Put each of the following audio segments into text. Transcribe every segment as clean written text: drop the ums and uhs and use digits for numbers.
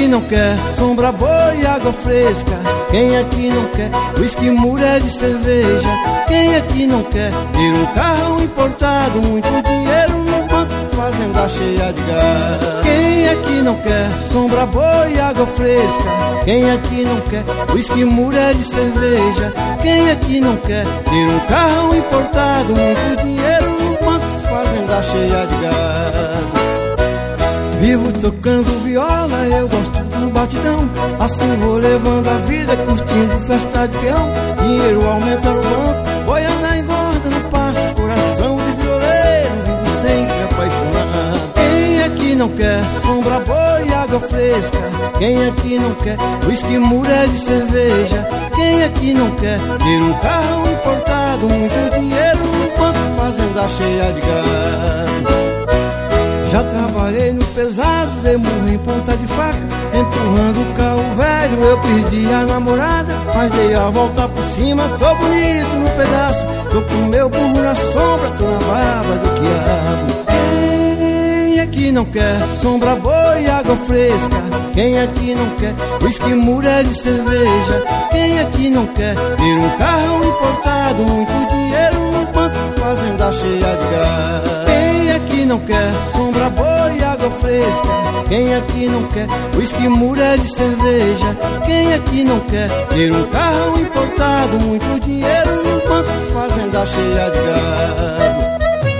não quer sombra boa e água fresca? Quem aqui não quer whisky, mulher e cerveja? Quem aqui não quer ter um carro importado, muito dinheiro no banco, fazenda cheia de gás? Quem aqui não quer sombra boa e água fresca? Quem aqui não quer whisky, mulher e cerveja? Quem aqui não quer ter um carro importado, muito dinheiro no banco, fazenda cheia de gás? Vivo tocando viola, eu gosto do batidão. Assim vou levando a vida, curtindo festa de peão. Dinheiro aumenta no banco, boiana engorda no pasto. Coração de violeiro, vivo sempre apaixonado. Quem aqui não quer sombra boa e água fresca? Quem aqui não quer whisky, mulher e cerveja? Quem aqui não quer ter um carro importado, muito dinheiro no banco, fazenda cheia de gado? Já trabalhei no pesado, dei murro em ponta de faca, empurrando o carro velho, eu perdi a namorada, mas dei a volta por cima, tô bonito no pedaço, tô com meu burro na sombra, tô na barba do quiabo. Quem aqui não quer sombra boa e água fresca? Quem aqui não quer whisky, mulher e cerveja? Quem aqui não quer ter um carro importado, muito dinheiro no banco, fazenda cheia de gás? Quem aqui não quer sombra boa e água fresca? Quem aqui não quer whisky, mulher e cerveja? Quem aqui não quer ter um carro importado, muito dinheiro no banco, fazenda cheia de gado?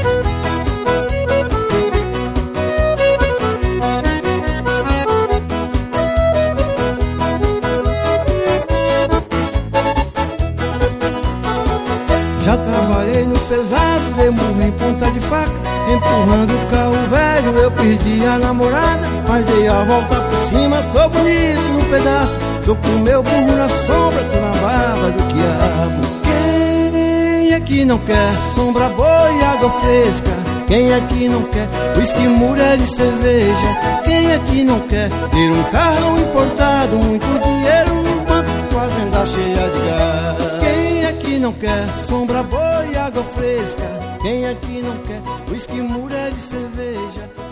Já trabalhei no pesado, dei murro em ponta de faca, empurrando o carro velho, eu perdi a namorada, mas dei a volta por cima, tô bonito no pedaço, tô com meu burro na sombra, tô na barba do quiabo. Quem aqui não quer sombra boa e água fresca? Quem aqui não quer whisky, mulher e cerveja? Quem aqui não quer ter um carro importado, muito dinheiro no banco, fazenda cheia de gás? Quem aqui não quer sombra boa e água fresca? Quem aqui não quer whisky, mulher e cerveja?